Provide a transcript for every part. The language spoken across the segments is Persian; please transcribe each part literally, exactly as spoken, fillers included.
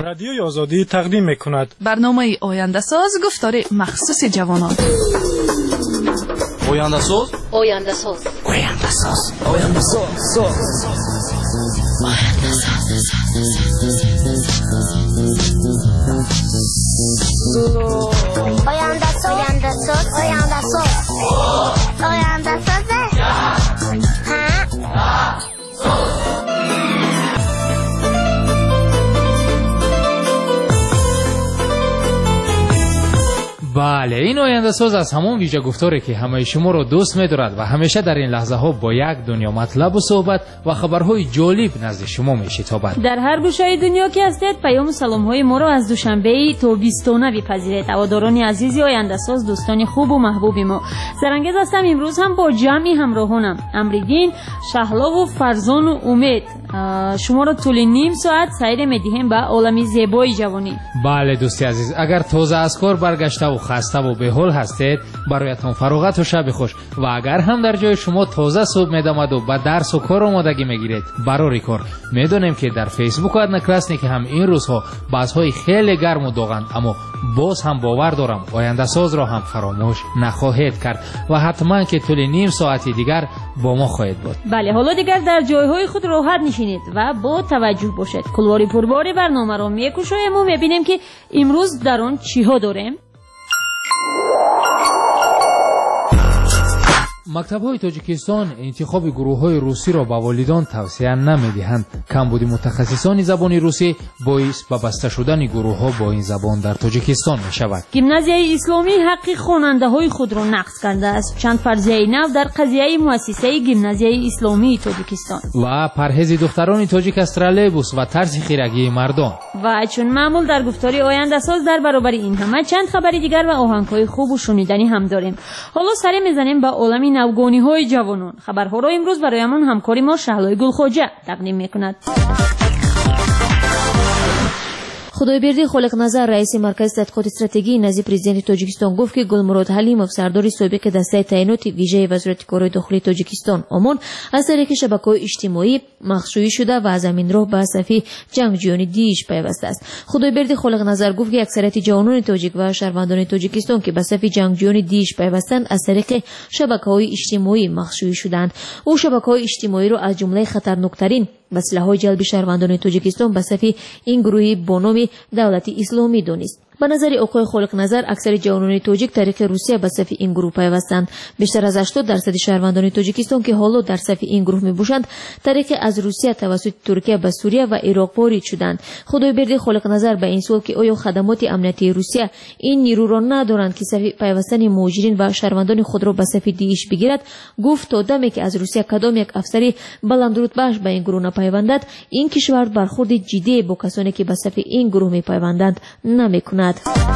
رادیوی آزادی تقدیم میکند برنامه آینده ساز گفتار مخصوص جوانان. آینده ساز آینده ساز آینده ساز آینده ساز آینده ساز آینده ساز آینده ساز آینده ساز بله، این آینده ساز از همون ویژه گفتاره که همه شما رو دوست می‌دارد و همیشه در این لحظه ها با یک دنیا مطلب و صحبت و خبرهای جالب نزد شما می‌شتابد. در هر گوشه دنیا که هستید پیام و سلام‌های ما رو از دوشنبه تا بیستانه بپذیرید. هواداران عزیزی آینده ساز، دوستان خوب و محبوب ما، سرانگیز هستم امروز هم با جمعی همراهانم امریدین، شهلا و فرزان و امید شما رو طول نیم ساعت سیر می‌دهیم به عالم زیبای جوانی. بله دوستی عزیز، اگر تازه از کار برگشته و خسته و به حال هستید برایتان فراغت و شب خوش، و اگر هم در جای شما تازه صبح می‌دمد و به درس و کار آمادگی میگیرید برای کار، میدونیم که در فیسبوک و ادنکلاسنی که هم این روزها بحث‌های خیلی گرم و داغند، اما باز هم باور دارم آینده ساز را هم فراموش نخواهید کرد و حتما که طول نیم ساعتی دیگر با ما خواهید بود. بله، حالا دیگر در جایهای خود راحت نشینید و با توجه باشید. کلواری پرباری برنامه را میکشیم و میبینیم که امروز در آن چیها داریم. مکتب‌های تاجیکستان انتخاب گروه‌های روسی را به والدان توصیه نمی‌دهند. کمبود متخصصان زبان روسی باعث به بسته شدن گروه‌ها با این زبان در تاجیکستان می‌شود. گیمنازیای اسلامی حق خواننده‌های خود را نقض کرده است. چند فرضیه نو در قضیه مؤسسه گیمنازیای اسلامی تاجیکستان و پرهیز دختران تاجیک از ترالبوس و طرز خیرگی مردان. و چون معمول در گفتاری آینده ساز در برابر این همه چند خبری دیگر و آهنگ‌های خوب و شنیدنی هم داریم. حالا سری می‌زنیم به عالم نوگانی های جوانان. خبرها را امروز برایمان همکاری ما شهلای گلخوجه تقدیم میکند. خدایبردی خالق نظر رئیس مرکز تحقیقات استراتژی نزد پرزیدنت تاجیکستان گفت که گلمراد حلیمов سردار سابق دسته تعینات ویژه وزارت کارهای داخلی تاجیکستان عمان از طریق شبکه‌های اجتماعی مخشویی شده و از همین راه به صفی جنگجویان دیش پیوسته است. خدایبردی خالق نظر گفت که اکثریت جوانان تاجیک و شهروندان تاجیکستان که به صفی جنگجویان دیش پیوستند از طریق شبکه‌های اجتماعی مخشویی شدند. او شبکه‌های اجتماعی را از جمله خطرناکترین وسیله‌های جلب شهروندان تاجیکستان به صفی این گروهی با نام دولتی اسلامی دانست. به نظر آقای خالق نظر اکثر جوانان تاجیک طریق روسیه به صف این گروه پیوستند. بیشتر از هشتاد درصد شهروندان تاجیکستان که حالا در صف این گروه میباشند طریق از روسیه توسط ترکیه به سوریه و عراق وارد شدند. خدایبردی خالق نظر به این سوال که آیا خدمات امنیتی روسیه این نیرو را ندارند که صف پیوستن مهاجرین و شهروندان خود را به صف دیش بگیرد، گفت تا دمی که از روسیه کدام یک افسری بلندرتبه‌اش به این گروه نپیوندد این کشور برخورد جدی با کسانی که به صف این گروه میپیوندند نمیکند.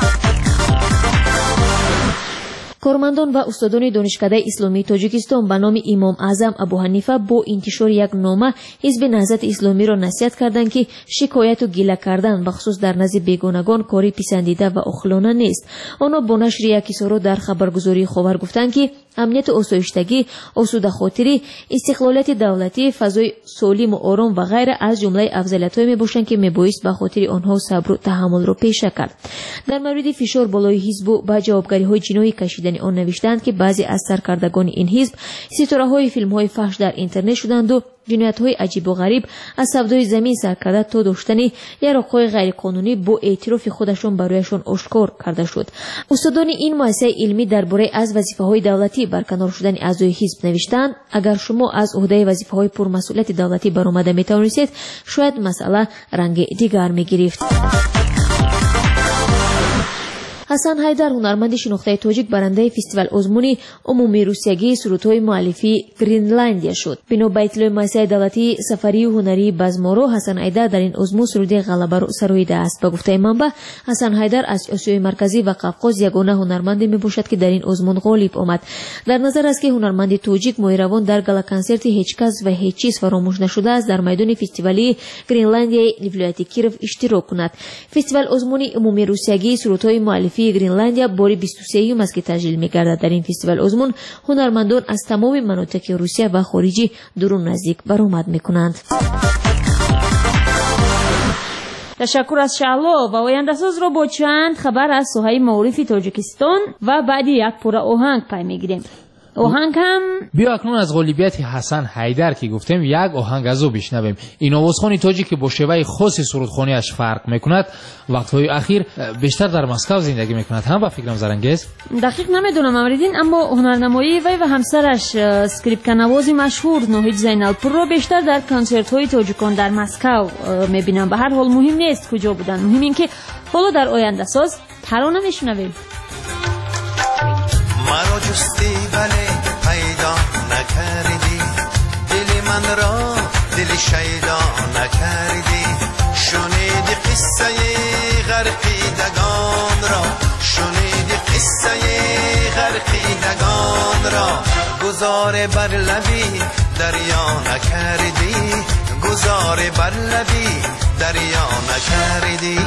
کارمندان و استادان دانشکده اسلامی تاجیکستان به نام امام اعظم ابو حنیفه با انتشار یک نامه حزب نهضت اسلامی را نصیحت کردند که شکایت و گله کردن بخصوص در نزد بیگانگان کاری پسندیده و عاقلانه نیست. آنها با نشر یک اظهار در خبرگزاری خبر گفتند که امنیت و آسایشتگی، آسوده خاطری، استقلالیت دولتی، فضای سالم و آرام و غیره از جمله افضلیت‌های میباشند که میبایست به خاطر آنها صبر و تحمل را پیشه کرد. در مورد فشار بالای حزب و به جوابگاری‌های جنایی کشیدن آن نوشتند که بعضی از سرکردگان این حزب ستاره‌های فیلم‌های فحش در اینترنت شدند و جنایت‌های عجیب و غریب از سودای زمین سر کرده تا داشتن یراق‌های غیرقانونی با اعتراف خودشان برایشان آشکار کرده شد. استادان این مؤسسه علمی درباره از وظیفه‌های دولتی برکنار شدن اعضای حزب نوشتند اگر شما از عهده وظیفه‌های پرمسئولیت دولتی برآمده می‌توانید شاید مسئله رنگ دیگر می‌گرفت. حسن حیدر هنرمند شناخته تاجیک برنده فستیوال آزمون عمومی روسیگی سرودهای مؤلفی گرینلندیا شد. بنا به اطلاع مؤسسه دولتی سفری و هنری بزمارو حسن حیدر در این آزمون سرود غلبه را سراییده است. به گفته منبع حسن حیدر از آسیای مرکزی و قفقاز یگانه هنرمند میباشد که در این آزمون غالب آمد. در نظر است که هنرمند تاجیک مهروان در گالا کنسرت هیچ کس و هیچ چیز فراموش نشده است در میدان فستیوالی گرینلندیا ولایت کیف اشتراک کند. فستیوال آزمون عمومی روسیگی سرودهای مؤلفی گرینلندیا باری بیست و سه است که تجلیل می‌گردد. در این فستیوال آزمون هنرمندان از تمام مناطق روسیه و خارجی درون نزدیک برآمد می‌کنند. تشکر از شهلا و آینده‌ساز را با چند خبر از ساحه معارف تاجیکستان و بعدی یک پوره آهنگ پی میگیریم. آهنگ هم بیا اکنون از غالبیت حسن حیدر که گفتیم یک آهنگ از او بشنویم. این آوازخوانی تاجیک که با شیوه خاص سرودخوانیش فرق میکند، وقتهای اخیر بیشتر در مسکو زندگی میکند. هم با فکرم زرنگیز دقیق نمیدونم امریدین، اما هنرنمایی وی و همسرش اسکریپکانوازی مشهور نوهید زینالپور رو بیشتر در کنسرت های تاجیکان در مسکو میبینم. به هر حال مهم نیست کجا بودن، مهم این که حالا در آینده ساز ترانه میشنویم. مرا جستی ولی پیدا نکردی، دل من را دل شیدا نکردی، شنیدی قصه غرقیدگان را، شنیدی قصه غرقیدگان را، گذار بر لبی دریا نکردی، گذار بر لبی دریا نکردی.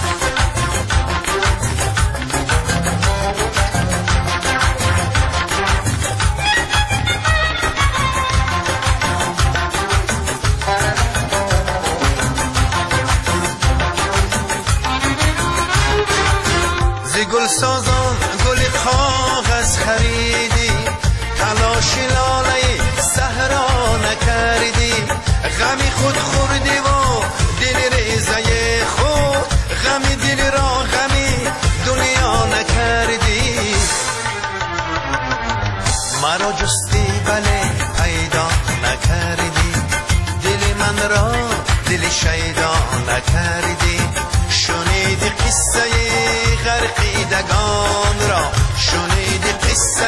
گل سازان گل کاغذ خریدی، تلاش لاله صحرا نکردی، غمی خود خوردی و دل ریزه خود، غمی دل را غمی دنیا نکردی. مرا جستی ولی پیدا نکردی، دل من را دل شیدا نکردی، شنیدی قصه غرقیدگان را، شنیدی قصه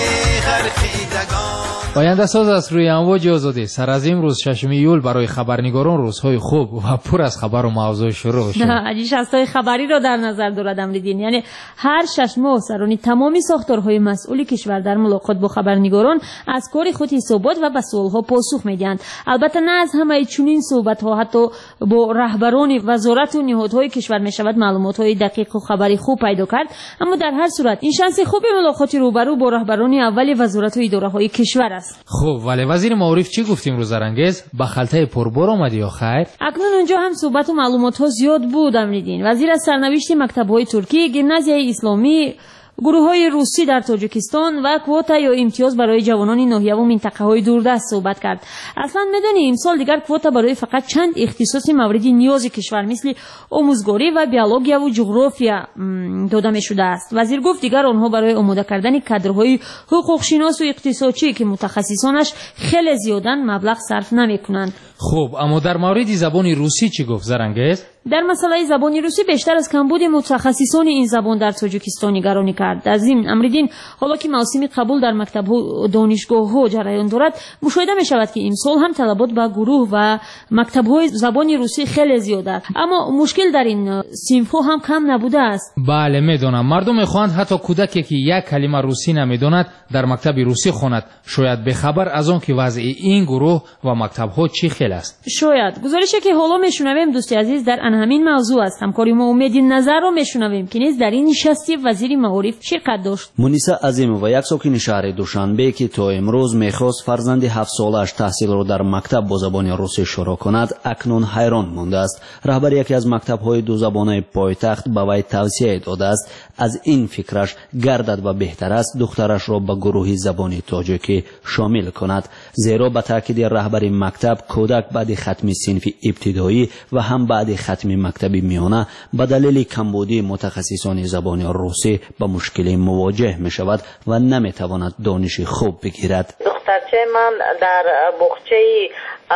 غرقیدگان. آینده ساز از روی امواج آزادی. سر از امروز ششم ایول برای خبرنگاران روزهای خوب و پر از خبر و موضوع شروع شد. عجیب شستای خبری را در نظر دارد امریدین، یعنی هر شش ماه سرانی تمامی ساختارهای مسئول کشور در ملاقات با خبرنگاران از کار خود حسابات و به سوالها پاسخ میدهند. البته نه از همه چنین صحبت‌ها حتی با رهبران وزارت و نهادهای کشور میشود معلومات‌های دقیق و خبری خوب پیدا کرد، اما در هر صورت این شانس خوب ملاقات روبرو با رهبران اول وزارت و اداره‌های کشور است. خب ولی وزیر معارف چی گفتیم روز زرنگیز؟ با خلطه پربار آمدی یا خیر؟ اکنون اونجا هم صحبت و معلومات ها زیاد بود امریدین. وزیر از سرنوشت مکتب‌های ترکی، گیمنازیای اسلامی، گروه‌های روسی در تاجیکستان و کوتا یا امتیاز برای جوانان ناحیه و منطقه‌های دوردست صحبت کرد. اصلا می‌دونی امسال دیگر کوتا برای فقط چند اختصاص موردی نیاز کشور مثل آموزگاری و بیولوژی و جغرافیا داده می‌شده است. وزیر گفت دیگر آنها برای آماده کردن کادرهای حقوق شناس و اقتصادچی که متخصصانش خیلی زیادن مبلغ صرف نمی‌کنند. خب اما در مورد زبان روسی چی گفت زرنگیز؟ در مسئله زبان روسی بیشتر از کمبود متخصصان این زبان در تاجیکستان نگرانی کرد. از این امریدین حالا که موسم قبول در مکتب‌ها و دانشگاه‌ها جریان دارد، مشاهده می‌شود که امسال هم طلبات به گروه و مکتب‌های زبان روسی خیلی زیاد است، اما مشکل در این صنف‌ها هم کم نبوده است. بله می‌دانم، مردم می‌خواهند حتی کودکی که یک کلمه روسی نمی‌داند در مکتب روسی خواند، شاید بخبر از آن که وضع این گروه و مکتب‌ها چی خیلی است. شاید گزارشی که حالا می‌شنویم دوستی عزیز در همین موضوع است. همکاری ما امید نظر رو میشنویم که نیز در این نشستی وزیر معارف شرکت داشت. مونیسا عظیمова یک ساکن شهر دوشنبه که تا امروز میخواست فرزند هفت سالش تحصیل را در مکتب با زبان روسی شروع کند، اکنون حیران مانده است. رهبر یکی از مکتب‌های دو زبانه پایتخت به وی توصیه داده است از این فکرش گردد و بهتر است دخترش را به گروه زبان تاجیکی شامل کند، زیرا به تاکید رهبر مکتب کودک بعد ختم صنف ابتدایی و هم بعد ختم مکتب میانه به دلیل کمبودی متخصصان زبان روسی با مشکل مواجه می شود و نمی تواند دانش خوب بگیرد. دخترچه من در بخچه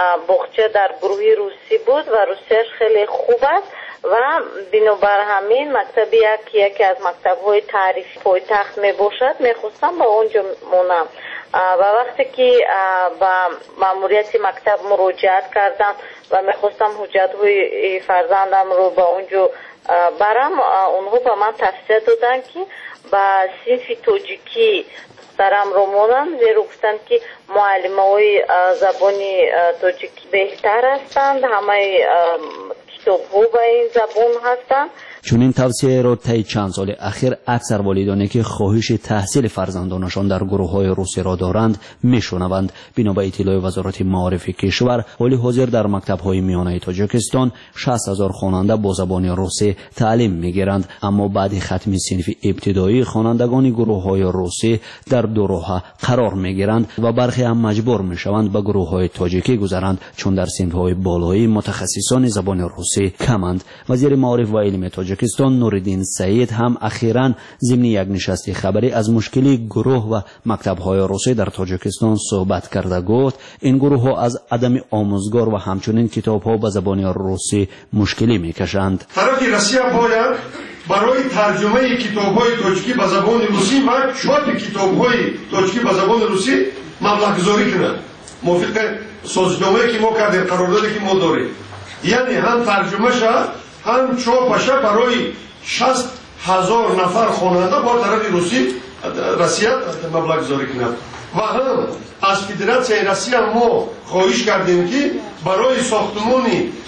بخچه در گروه روسی بود و روسیش خیلی خوب است و بنابر همین مکتب یکی یکی از مکتب‌های تعریفی پایتخت می باشد میخواستم با اونجا مونم و وقتی که با ماموریت مکتب مراجعت کردم و میخواستم حجت‌های فرزندم رو با اونجا برم، اونها به من توصیه دادن که با صنف تاجیکی دارم رو مونم، زیرا گفتن که معلم‌های زبانی تاجیکی بهتر هستند، همه کتاب‌ها با این زبان هستند چون این توصیه را طی چند سال اخیر اکثر والدانی که خواهش تحصیل فرزندانشان در گروه‌های روسی را دارند میشنوند. بنا به اطلاع وزارت معارف کشور، حال حاضر در مکتب‌های میانه تاجیکستان شصت هزار خواننده با زبان روسی تعلیم میگیرند، اما بعد ختم صنف ابتدایی خوانندگان گروه‌های روسی در دو راه قرار میگیرند و برخی هم مجبور میشوند به گروه‌های تاجیکی گذرند، چون در صنف‌های بالایی متخصصان زبان روسی کمند. وزیر معارف و علم تاجیکستان نوردین سعید هم اخیراً ضمن یک نشست خبری از مشکلی گروه و مکتب‌های روسی در تاجیکستان صحبت کرده گفت این گروه‌ها از عدم آموزگار و همچنین کتاب‌ها به زبان روسی مشکلی میکشند. طرف روسیه باید برای ترجمه کتاب‌های تاجیکی به زبان روسی و چاپ کتاب‌های تاجیکی به زبان روسی مبلغ گذاری کنند. موافق سازنامه‌ای که ما کردیم، قراردادی که ما داریم، یعنی هم ترجمه شد هم چاپ شد برای شصت هزار نفر خواننده با طرف روسی روسیه مبلغ گذاری کنند. و هم از فدراسیون روسیه ما خواهش کردیم که برای ساختمان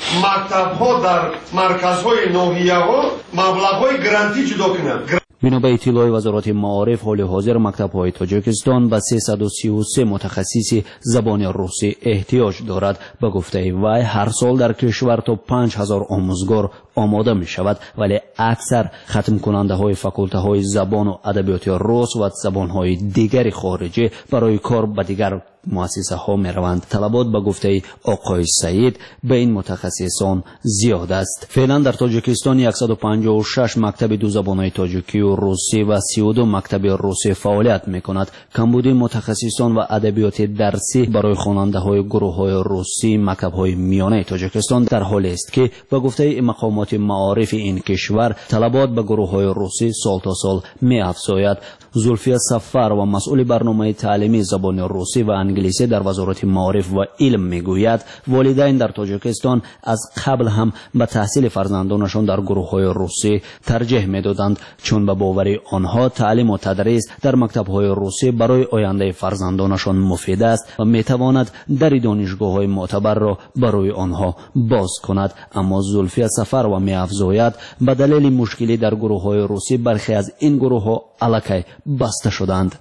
مکتب‌ها در مرکزهای ناحیه‌ها مبلغ‌های گرانتی جدا کنند. بنا به اطلاع وزارت معارف، حال حاضر مکتب‌های تاجیکستان به سیصد و سی و سه متخصص زبان روسی احتیاج دارد. به گفته وی هر سال در کشور تا پنج هزار آموزگار آماده می شود، ولی اکثر ختم کننده های فاکولته های زبان و ادبیات روس و زبان های دیگر خارجی برای کار به دیگر مؤسسه ها می روند. طلبات به گفته آقای سعید به این متخصصان زیاد است. فعلا در تاجیکستان صد و پنجاه و شش مکتب دو زبانهای تاجیکی و روسی و سی و دو مکتب روسی فعالیت می کند. کمبود متخصصان و ادبیات درسی برای خواننده های گروه های روسی مکتب های میانه تاجیکستان در حال است که به گفته مقامات معارف این کشور طلبات به گروه های روسی سال تا سال می افزاید. زلفیه سفر و مسئول برنامه تعلیمی زبان روسی و انگلیسی در وزارت معارف و علم میگوید والدین در تاجیکستان از قبل هم به تحصیل فرزندانشان در گروه‌های روسی ترجیح میدادند، چون به باور آنها تعلیم و تدریس در مکتب‌های روسی برای آینده فرزندانشان مفید است و میتواند در دانشگاه‌های معتبر را برای آنها باز کند. اما زلفیه سفر و میافزاید به دلیل مشکلی در گروه‌های روسی برخی از این گروه‌ها الکی بسته شدند.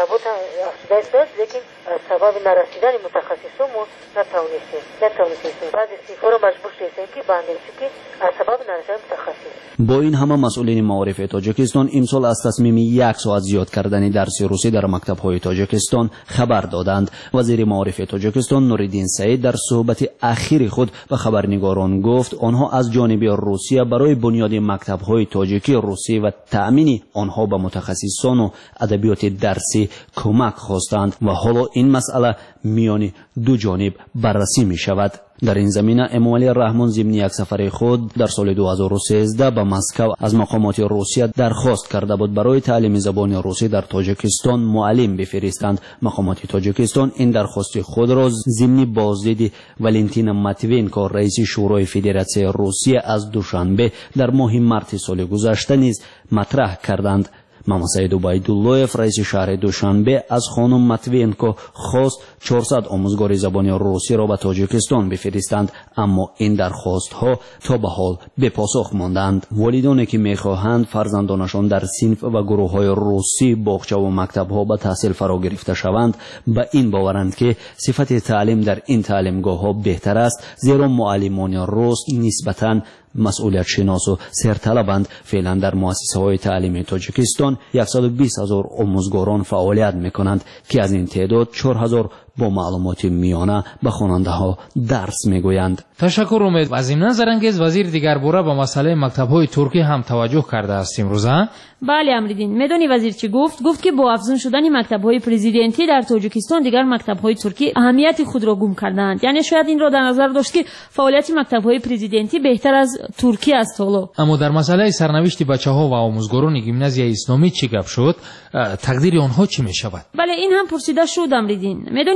سبب نرسیدن متخصصون ما نتوانستیم نتوانستیم بعد استعفا رو مجبور شدیم که بندیم که از سبب نرسیدن متخصص. با این همه مسئولین معارف تاجیکستان امسال از تصمیم یک ساعت زیاد کردن درس روسی در مکتب‌های تاجیکستان خبر دادند. وزیر معارف تاجیکستان نوردین سعید در صحبت اخیر خود به خبرنگاران گفت آنها از جانب روسیه برای بنیاد مکتب‌های تاجیکی روسی و تأمین آنها به متخصصان و ادبیات درسی کمک خواستند و حالا این مسئله میان دو جانب بررسی می شود. در این زمینه امامعلی رحمان ضمن یک سفر خود در سال دو هزار و سیزده به مسکو از مقامات روسیه درخواست کرده بود برای تعلیم زبان روسی در تاجیکستان معلم بفرستند. مقامات تاجیکستان این درخواست خود را ضمن بازدید ولنتینا ماتوینکو رئیس شورای فدراسیون روسیه از دوشنبه در ماه مارس سال گذشته نیز مطرح کردند. محمد سعید عبیدالله‌اف رئیس شهر دوشنبه از خانم ماتوینکو خواست چهارصد آموزگار زبان روسی را به تاجیکستان بفرستند، اما این درخواست ها تا به حال به پاسخ ماندند. والدانی که میخواهند فرزندانشان در صنف و گروه های روسی باغچه و مکتب ها به تحصیل فرا گرفته شوند به این باورند که صفت تعلیم در این تعلیمگاه ها بهتر است، زیرا معلمان روس نسبتاً مسئولیت شناس و سرطلبند. فعلا در مؤسسه های تعلیمی تاجیکستان صد و بیست هزار آموزگاران فعالیت میکنند که از این تعداد چهار هزار با معلومات میانه به خواننده ها درس میگویند. تشکر امید. و ضمن زرانگیز وزیر دیگر باره به مسئله مکتب های ترکی هم توجه کرده است امروز. بله امریدین، میدونی وزیر چی گفت؟ گفت که با افزون شدن مکتب های پرزیدنتی در تاجیکستان دیگر مکتب های ترکی اهمیت خود را گم کردند. یعنی شاید این را در نظر داشت که فعالیت مکتب های پرزیدنتی بهتر از ترکی است. حالا اما در مسئله سرنوشت بچه‌ها و آموزگاران گیمنازیای اسلامی چی گپ شد؟ تقدیر آنها چی می شود؟ بله این هم پرسیده شد امریدین. میدونی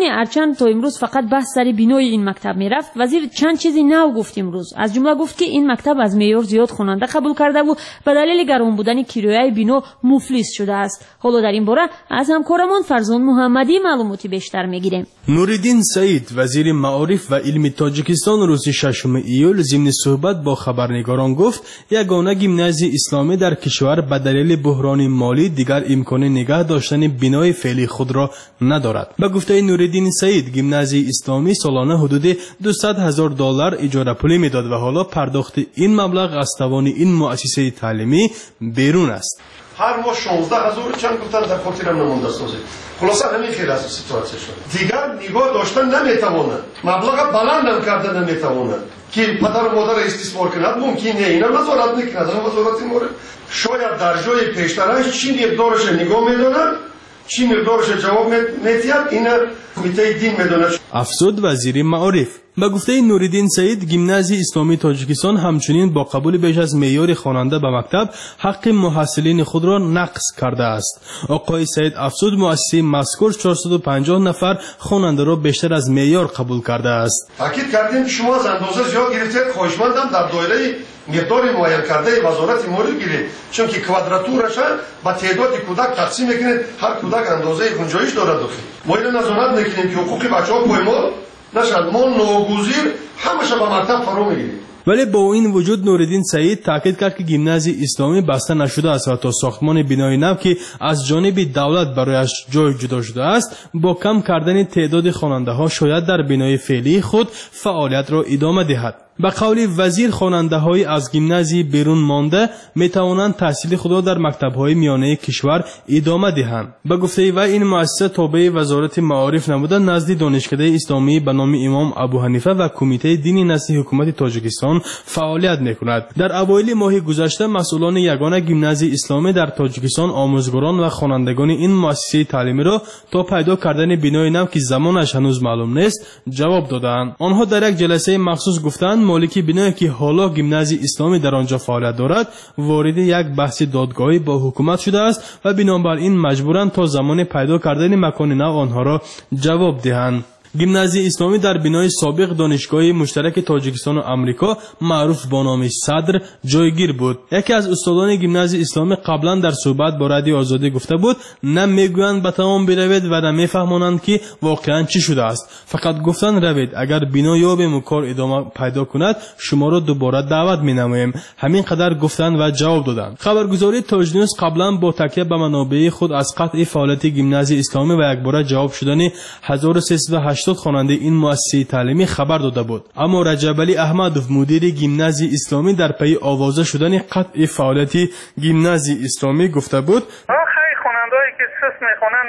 هرچند تا امروز فقط بحث سر بینای این مکتب میرفت، وزیر چند چیزی نو گفت امروز. از جمله گفت که این مکتب از معیار زیاد خواننده قبول کرده و به دلیل گران بودن کرایه بنا مفلس شده است. حالا در این باره از همکارمان فرزان محمدی معلوماتی بیشتر میگیریم. نوریدین سعید وزیر معارف و علم تاجیکستان روز ششم ایول ضمن صحبت با خبرنگاران گفت یگانه گیمنازی اسلامی در کشور به دلیل بحران مالی دیگر امکان نگه داشتن بنای فعلی خود را ندارد. به گفته نوریدین سعید گیمنازی اسلامی سالانه حدود دویست هزار دلار اجاره پولی میداد و حالا پرداخت این مبلغ از توان این مؤسسه تعلیمی بیرون است. هر ماه شانزده هزار چند گفتن در خاطرم نمونده است. خلاصه همین خیلی از سیتواسیون شد. دیگر نگاه داشتن نمیتواند، مبلغ بلند هم کردن نمیتواند که پدر و مادر استثمار کند. ممکنه اینا نظارت نکند، اما نظارت مورد شاید در جای پیشترش چی مقدارش نگاه میداند، چی مقدارش جواب میدهد، اینا کمیته دین میداند. افزود وزیر معارف. به گفته نوریدین سعید گیمنازی اسلامی تاجیکستان همچنین با قبول بیش از معیار خواننده به مکتب حق محصلین خود را نقض کرده است. آقای سعید افزود مؤسسه مذکور چهارصد و پنجاه نفر خواننده را بیشتر از معیار قبول کرده است. تاکید کردیم که شما از اندازه زیاد گرفتید، خواهشمندم در دایره مقدار معین کرده وزارت مالی گیرید، چون که کوادراتورش با تعداد کودک تقسیم میکنید، هر کودک اندازه گنجایش دارد. ما اینو نظارت میکنیم که حقوق بچه‌ها پایمال نشد، ما ناگزیر همشه به مکتب فرو میگیریم. ولی با این وجود نوریدین سعید تاکید کرد که گیمنازی اسلامی بسته نشده است و تا ساختمان بنای نو که از جانب دولت برایش جای جدا شده است با کم کردن تعداد خواننده ها شاید در بنای فعلی خود فعالیت را ادامه دهد. به قول وزیر خواننده های از گیمنازی بیرون مانده می توانند تحصیل خود را در مکتب های میانه کشور ادامه دهند. به گفته و این مؤسسه تابع وزارت معارف نموده نزد دانشکده اسلامی به نام امام ابو حنیفه و کمیته دینی نزد حکومت تاجیکستان فعالیت میکند. در اوایل ماه گذشته مسئولان یگانه گیمنازی اسلامی در تاجیکستان آموزگاران و خوانندگان این مؤسسه تعلیمی را تا پیدا کردن بنای نو که زمانش هنوز معلوم نیست جواب دادند. آنها در یک جلسه مخصوص گفتند مالک بنایی که حالا گیمنازی اسلامی در آنجا فعالیت دارد وارد یک بحث دادگاهی با حکومت شده است و بنابراین مجبورند تا زمان پیدا کردن مکان نو آنها را جواب دهند. گیمنازی اسلامی در بنای سابق دانشگاه مشترک تاجیکستان و آمریکا معروف با نام صدر جایگیر بود. یکی از استادان گیمنازی اسلامی قبلا در صحبت با رادیو آزادی گفته بود نه میگویند به تمام بروید و نه میفهمانند که واقعا چی شده است، فقط گفتن روید، اگر بنا یابیم و کار ادامه پیدا کند شما را دوباره دعوت مینماییم. همین قدر گفتند و جواب دادند. خبرگزاری تاج نیوز قبلا با تکیه به منابع خود از قطع فعالیت گیمنازی اسلامی و یک بار جواب شدن هزار و سیصد و هشتاد خواننده این مؤسسه تعلیمی خبر داده بود، اما رجب علی احمدوف مدیر گیمنازی اسلامی در پی آوازه شدن قطع فعالیت گیمنازی اسلامی گفته بود خیلی خواننده‌ای که سس میخونن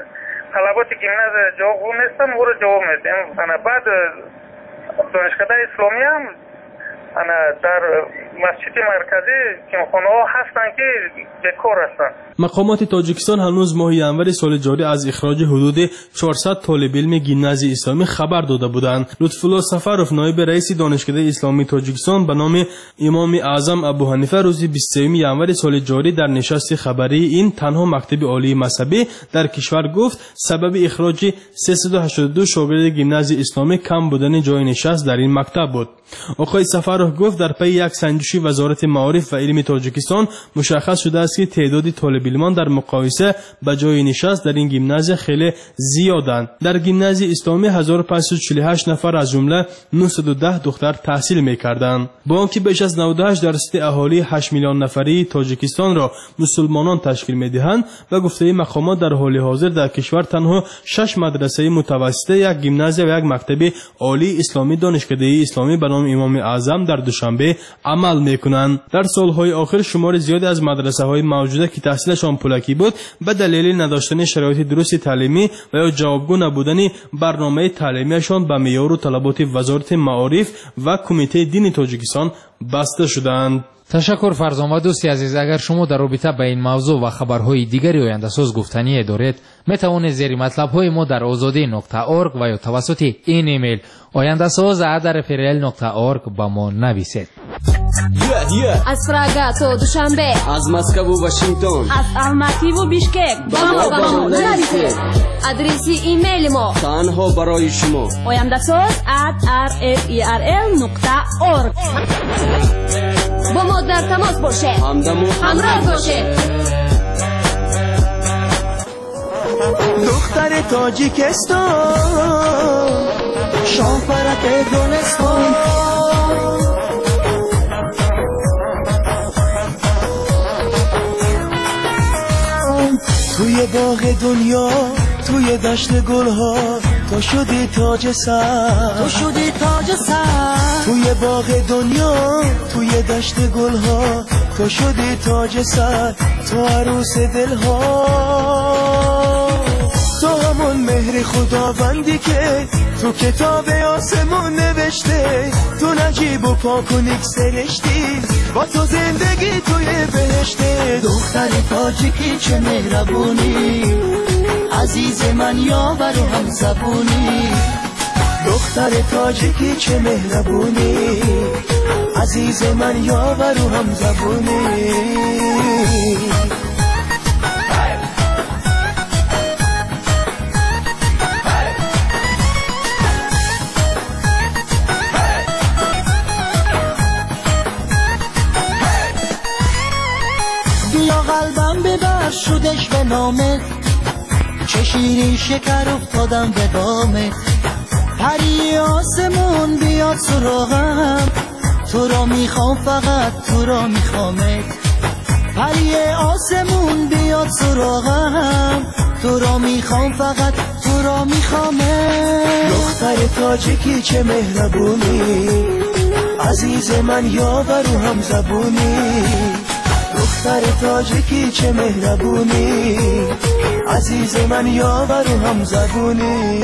طلبات گیمناز جواب نیستن و رو جواب میدیم. انا بعد دانشکده اسلامی هم انا در مسجد مرکزی که خانه ها هستن که بکار هستن. مقامات تاجیکستان هنوز ماه ینور سال جاری از اخراج حدود چهارصد طالب علم گیمنازی اسلامی خبر داده بودند. لطفالله سفروف نایب رئیس دانشکده اسلامی تاجیکستان به نام امام اعظم ابو حنیفه روز بیست و سوم ینور سال جاری در نشست خبری این تنها مکتب عالی مذهبی در کشور گفت سبب اخراج سیصد و هشتاد و دو شاگرد گیمنازی اسلامی کم بودن جای نشست در این مکتب بود. آقای سفروف گفت در پی یک سنجش وزارت معارف و علم تاجیکستان مشخص شده است که تعداد طالب علمان در مقایسه با جای نشست در این گیمنازی خیلی زیادند. در گیمنازی اسلامی هزار و پانصد و چهل و هشت نفر از جمله نهصد و ده دختر تحصیل می‌کردند. با آنکه بیش از نود و هشت درصد اهالی هشت میلیون نفری تاجیکستان را مسلمانان تشکیل می‌دهند و گفته مقامات در حال حاضر در کشور تنها شش مدرسه متوسطه، یک گیمنازی و یک مکتب عالی اسلامی دانشکده اسلامی به نام امام اعظم در دوشنبه عمل می‌کنند. در سال‌های آخر شمار زیادی از مدرسه‌های موجوده که تحصیلشان پولکی بود به دلیل نداشتن شرایط درست تعلیمی و یا جوابگو نبودن برنامه تعلیمیشان به معیار و طلبات وزارت معارف و کمیته دین تاجیکستان بسته شدند. تشکر فرزان. و دوستی عزیز، اگر شما در رابطه با این موضوع و خبرهای دیگری آینده‌ساز گفتنی دارید، میتوانید زیر مطلب‌های ما در آزادی نقطه اورگ و یا توسط این ایمیل آینده‌ساز ات فرل نقطه اورگ با ما نویسید. از پراگا تا دوشنبه، از مسکو و واشنگتن، از الماتی و بیشکک با ما با ما نویسید. آدرس ایمیل ما تنها برای شما آینده‌ساز ات فرل نقطه اورگ. با ما در تماس باشه، همراه باشه. دختر تاجیکستان، شاپرک گلستان، توی باغ دنیا، توی دشت گلها، تو شدی تاج سر، تو شدی تاج سر. توی باغ دنیا، توی دشت گلها، تو شدی تاج سر، تو عروس دلها. تو همون مهر خداوندی که تو کتاب آسمون نوشته، تو نجیب و پاک و نیک سرشتی، با تو زندگی توی بهشته. دختر تاجیکی چه مهربونی، عزیز من یاور و هم زبونی. دختر تاجیکی چه مهربونی، عزیز من یاور و هم زبونی. بیا قلبم ببر شدش به نامت، چه شیرین شکر افتادم به دامت. پری آسمون بیاد سراغم، تو را میخوام فقط تو را میخوامت. پری آسمون بیاد سراغم، تو را میخوام فقط تو را میخوامت. دختر تاجیکی چه مهربونی، عزیز من یاور و هم زبونی. دختر تاجیکی چه مهربونی، عزیز من یاور و هم زبونی.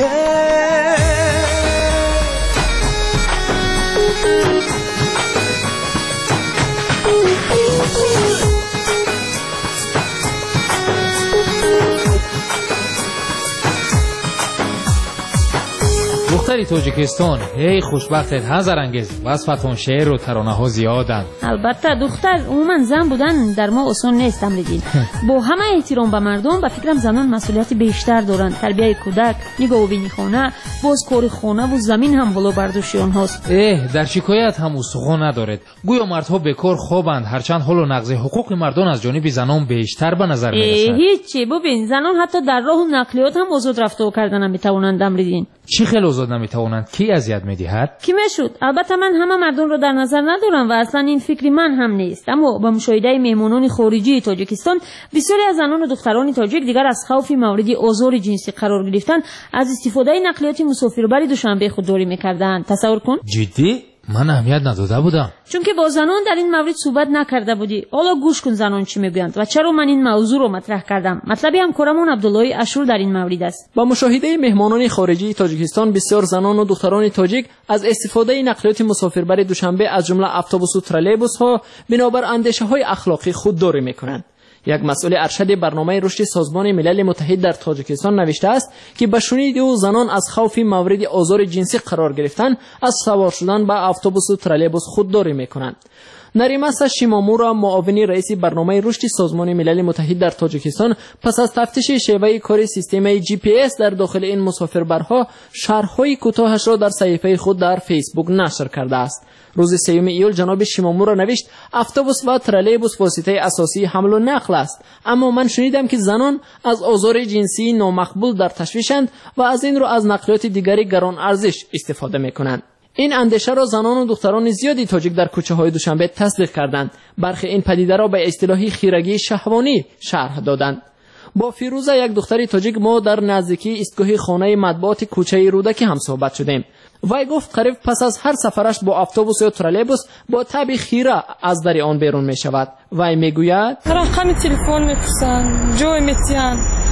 دختری تاجیکستان، هی خوشبختت هزار انگیز. وصفتون شعر و ترانه ها زیادن. البته دختر عموما زن بودن در ما آسان نیست امریدین. با همه احترام به مردم، به فکرم زنان مسئولیت بیشتر دارند. تربیت کودک، نگاه بینی خانه، باز کار خانه و زمین هم بالا برداشت آنهاست. اه در شکایت هم استخوان ندارد. گویا مردها بکار خوابند، هرچند حال و نقض حقوق مردان از جانب زنان بیشتر به نظر میرسد. هیچی ببین، زنان حتی در راه و نقلیات هم آزاد رفتار کردن نمیتوانند امریدین. چی خیلی آزاد نمیتوانند؟ کی اذیت میدهد؟ کی میشد؟ البته من همه مردم رو در نظر ندارم و اصلا این فکری من هم نیست، اما با مشاهده مهمانان خارجی تاجیکستان، بسیاری از زنان و دختران تاجیک دیگر از خوف مورد آزار جنسی قرار گرفتن از استفاده نقلیات مسافربری دوشنبه خودداری میکردند. تصور کن. جدی؟ من اهمیت نداده بودم، چون که با زنان در این مورد صحبت نکرده بودی. حالا گوش کن زنان چی میگویند و چرا من این موضوع رو مطرح کردم. مطلبی همکارمون عبدالله اشور در این مورد است. با مشاهده مهمانان خارجی تاجیکستان، بسیار زنان و دختران تاجیک از استفاده نقلیات مسافربر دوشنبه از جمله اتوبوس و ترولبوس ها بنابر اندیشه های اخلاقی خودداری میکنند. یک مسئول ارشد برنامه رشد سازمان ملل متحد در تاجیکستان نوشته است که به شنید او زنان از خوف مورد آزار جنسی قرار گرفتن از سوار شدن به اتوبوس و ترولبوس خودداری میکنند. نریمسا شیمامورا، معاون رئیس برنامه رشد سازمان ملل متحد در تاجیکستان، پس از تفتیش شیوه کار سیستم جی پی اس در داخل این مسافربرها، شرح‌های کوتاهش را در صفحه خود در فیسبوک نشر کرده است. روز سوم ایول جناب شیمامورا نوشت اتوبوس و ترولبوس واسطه اساسی حمل و نقل است، اما من شنیدم که زنان از آزار جنسی نامقبول در تشویشند و از این رو از نقلیات دیگری گران ارزش استفاده میکنند. این اندیشه را زنان و دختران زیادی تاجیک در کوچه های دوشنبه تصدیق کردند. برخی این پدیده را به اصطلاحی خیرگی شهوانی شرح دادند. با فیروزه، یک دختری تاجیک، ما در نزدیکی ایستگاه خانه مطبوعات کوچه رودکی هم صحبت شدیم. وی گفت قریب پس از هر سفرش با اتوبوس یا ترولبوس با تب خیره از در آن بیرون می شود. وی می گوید رقم تلفن می‌پرسند، جای می‌تیان،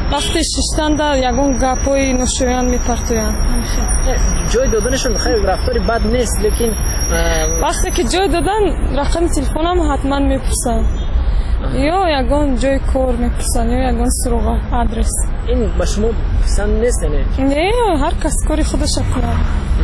وقتی ششتن در یگون گپای نوشویان میپرتویند. جای دادنشون خیلی رفتاری بد نیست، لیکن وقتی که جای دادن رقم تلفنم حتما میپرسن یا یگون جای کار میپرسن یا یگون سروغ آدرس. این با شما پسند نیست نه؟ نه، هر کس کاری خودش کنه.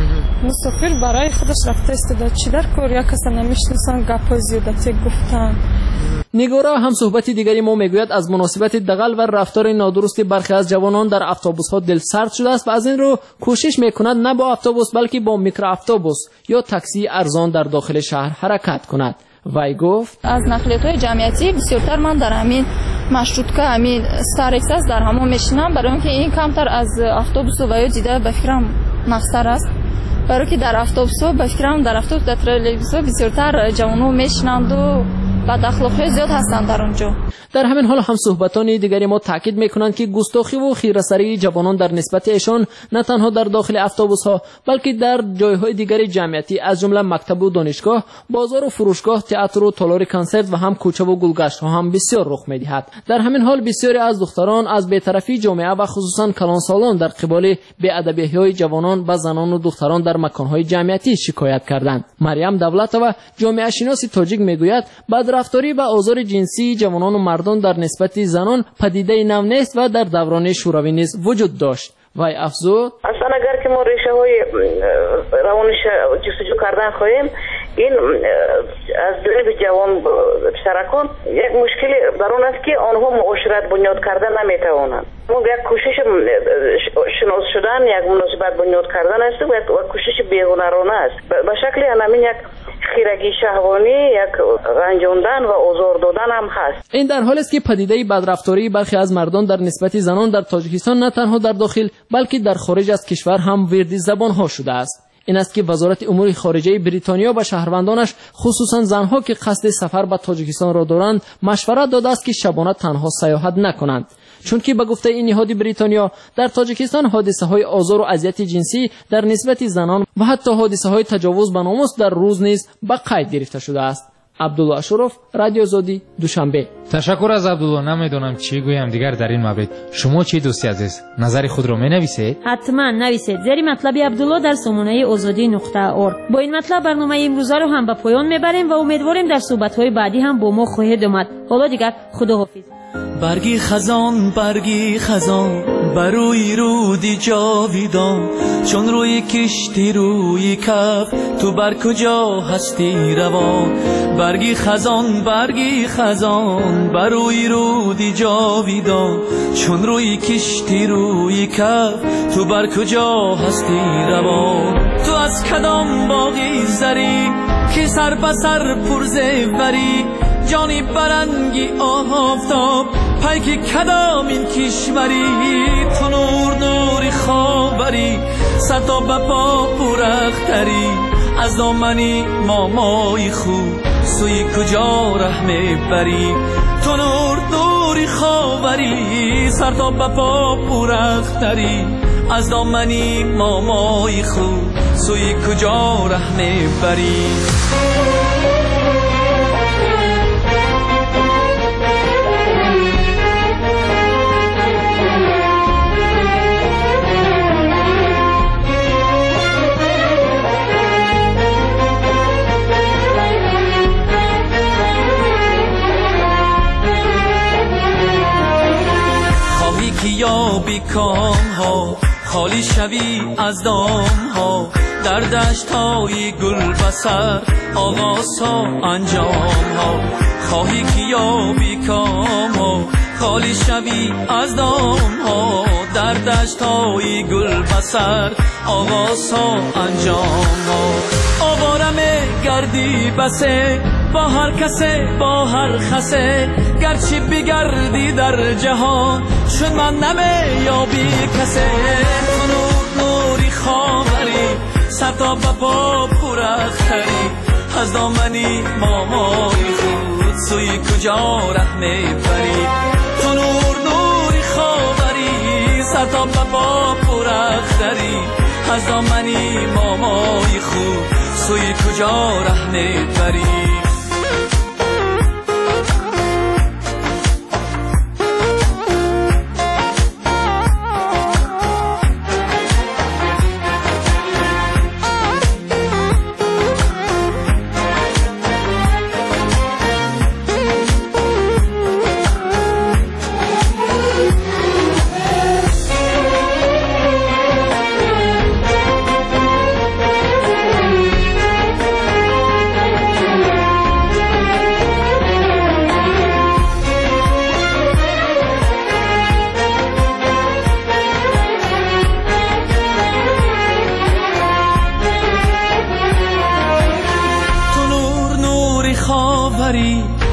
مسافر برای خودش رفته است، چی در کار یا کس نمیشناسن گپای زیادتی گفتن. نگارا هم صحبت دیگری ما میگوید از مناسبت دغل و رفتار نادرست برخی از جوانان در اتوبوس ها دلسرد شده است و از این رو کوشش میکند نه با اتوبوس بلکه با میکرو اتوبوس یا تاکسی ارزان در داخل شهر حرکت کند. وی گفت از نقلیات های جمعیتی بسیارتر من در همین مشروطه همین ستارکس است در همون میشینم، برای اینکه این کمتر از اتوبوس و یا دیده به فکرم نقصر است، برای که در اتوبوس به فکرم در اتوبوس در ترولبوس بسیارتر جوانو میشینند و بد اخلاقی زیاد هستند در اونجا. در همین حال هم صحبتان دیگری ما تاکید میکنند که گستاخی و خیره‌سری جوانان در نسبت ایشان نه تنها در داخل اتوبوس ها بلکه در جایهای دیگری جمعیتی از جمله مکتب و دانشگاه، بازار و فروشگاه، تئاتر و تالار کنسرت و هم کوچه و گلگشت ها هم بسیار رخ میدهد. در همین حال بسیاری از دختران از بی‌طرفی جامعه و خصوصا کلانسالان در قبال بی‌ادبی‌های جوانان و زنان و دختران در مکان‌های جمعیتی شکایت کردند. مریم دولتова جامعه شناس تاجیک میگوید بعد رفتاری و آزار جنسی جوانان و مردان در نسبت زنان پدیده نو نیست و در دوران شوروی نیز وجود داشت. وای افزود اصلا اگر که ما ریشه های روانش جستجو کردن خواهیم، این از جانب جوان پسرکان یک مشکل در اون است که آنها معاشرت بنیاد کردن نمیتوانند. ما یک کوشش شناس شدن، یک مناسبت بنیاد کردن است و یک کوشش بی‌هنرانه است. به شکل همین یک خیرگی شهوانی، یک رنجاندن و آزار دادن هم هست. این در حالی است که پدیده بدرفتاری برخی از مردان در نسبت زنان در تاجیکستان نه تنها در داخل بلکه در خارج از کشور هم وردی زبان ها شده است. این است که وزارت امور خارجه بریتانیا به شهروندانش خصوصا زنها که قصد سفر به تاجیکستان را دارند مشورت داده است که شبانه تنها سیاحت نکنند، چون که به گفته این نهاد بریتانیا در تاجیکستان حادثه های آزار و اذیت جنسی در نسبت زنان و حتی حادثه های تجاوز به ناموس در روز نیز به قید گرفته شده است. عبدالله اشرف، رادیو آزادی، دوشنبه. تشکر از عبدالله. نمیدونم چی گویم دیگر در این مورد. شما چی دوستی عزیز؟ نظر خود را می-نویسید؟ حتما نویسید. زیر مطلب عبدالله در سامانه آزادی نقطه اورگ. با این مطلب برنامه امروز رو هم به پایان میبریم و امیدواریم در صحبت‌های بعدی هم با ما خواهید اومد. حالا دیگر خداحافظ. برگی خزان برگی خزان بروی رودی جاویدان، چون روی کشتی روی کف تو بر کجا هستی روان. برگی خزان برگی خزان بروی رودی جاویدان، چون روی کشتی روی کف تو بر کجا هستی روان. تو از کدام باغی زری که سر به سر پرزه وری، جانی برنگی آفتاب پیک کدام این کشوری. تو نور نوری خاوری سر تا به پا پرختری، از دامنی مامای خوب سوی کجا ره میبری. تو نور نوری خاوری سر تا به پا پرختری، از دامنی مامای خوب سوی کجا ره میبری. یا بیکام ها خالی شوی از دام ها، در دشت های گل بسر آغاز ها انجام ها. خواهی که یا بیکام ها خالی شوی از دام ها، در دشت های گل بسر آغاز ها انجام ها. آوارم گردی بسه با هر کسه با هر خسه، گرچه بگردی در جهان چون من نمی یابی کسه. تو نور نوری خاوری سر تا به پا پرختری، از دامنی مامای خود سوی کجا ره میبری. تو نور نوری خاوری سر تا به پا پرختری، از دامنی مامای خود سوی کجا ره میبری.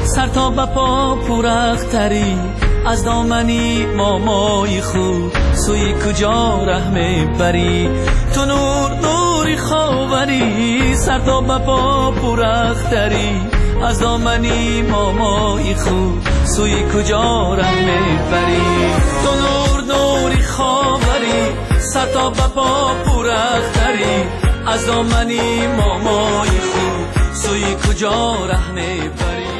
سر تا به پا پورختری از دامنی مامای خود سوی کجا ره میبری تو نور نوری خاوری سر تا به پا پورختری از دامنی مامای خود سوی کجا ره میبری تو نور نوری خاوری سر تا به پا پورختری از دامنی مامای خود سوی کجا ره میبری